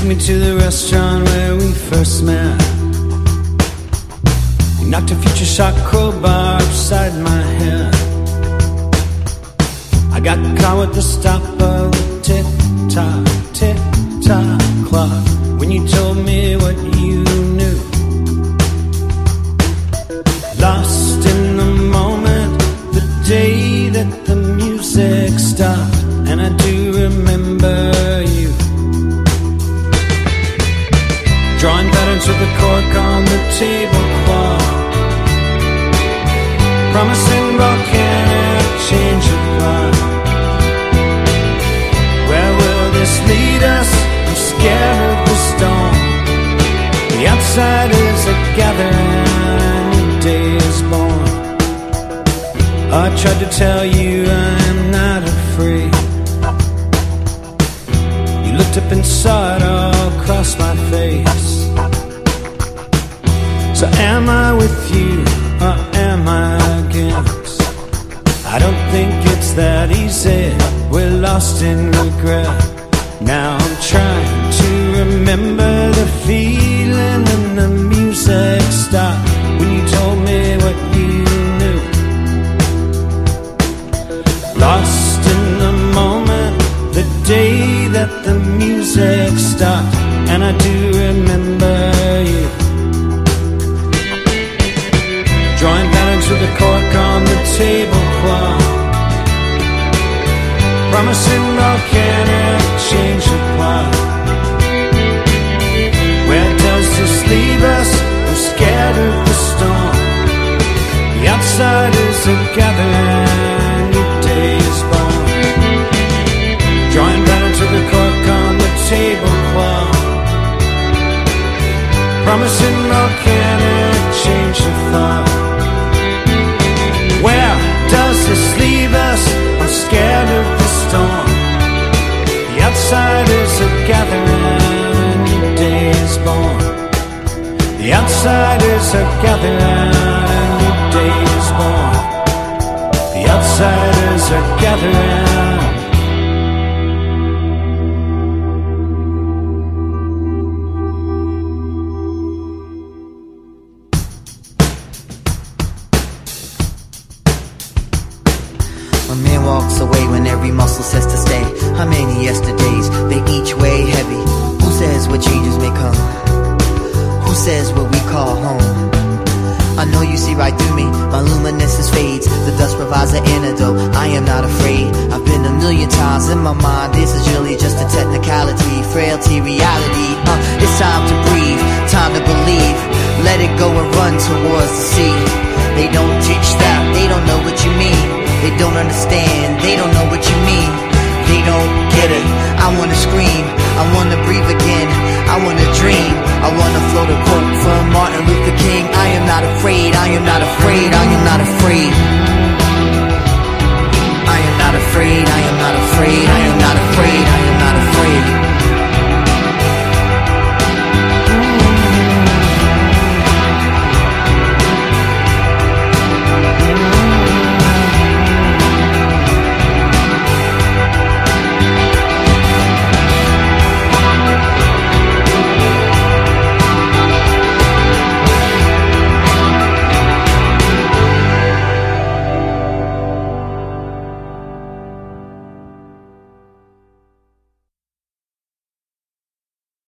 took me to the restaurant where we first met. You knocked a future shock crowbar upside my head. I got caught with the stop of the tick-tock, tick-tock clock when you told me what you knew. Lost in the moment, the day that the music stopped, and I do remember you. Drawing patterns with the cork on the tablecloth, promising volcanic change of plot. Where will this lead us? I'm scared of the storm. The outsiders are gathering, a new day is born. I tried to tell you I am not afraid. You looked up and saw it all across my face. So am I with you, or am I against? I don't think it's that easy. We're lost in regret. Now I'm trying to remember the feeling when the music stopped, when you told me what you knew. Lost in the moment, the day that the music stopped, and I do remember you. Drawing patterns with the cork on the tablecloth, promising volcanic change of plot. Where does this leave us? I'm scared of the storm. The outsiders are gathering, new day is born. Drawing patterns with the cork on the tablecloth, promising volcanic change of thought. Where does this leave us? I'm scared of the storm. The outsiders are gathering, a new day is born. The outsiders are gathering, a new day is born. The outsiders are gathering. A man walks away when every muscle says to stay. How many yesterdays, they each weigh heavy. Who says what changes may come? Who says what we call home? I know you see right through me, my luminescence fades. The dust provides an antidote, I am not afraid. I've been a million times in my mind, this is really just a technicality. Frailty, reality, it's time to breathe, time to believe. Let it go and run towards the sea. They don't teach that, they don't know what you mean. They don't understand, they don't know what you mean. They don't get it, I wanna scream, I wanna breathe.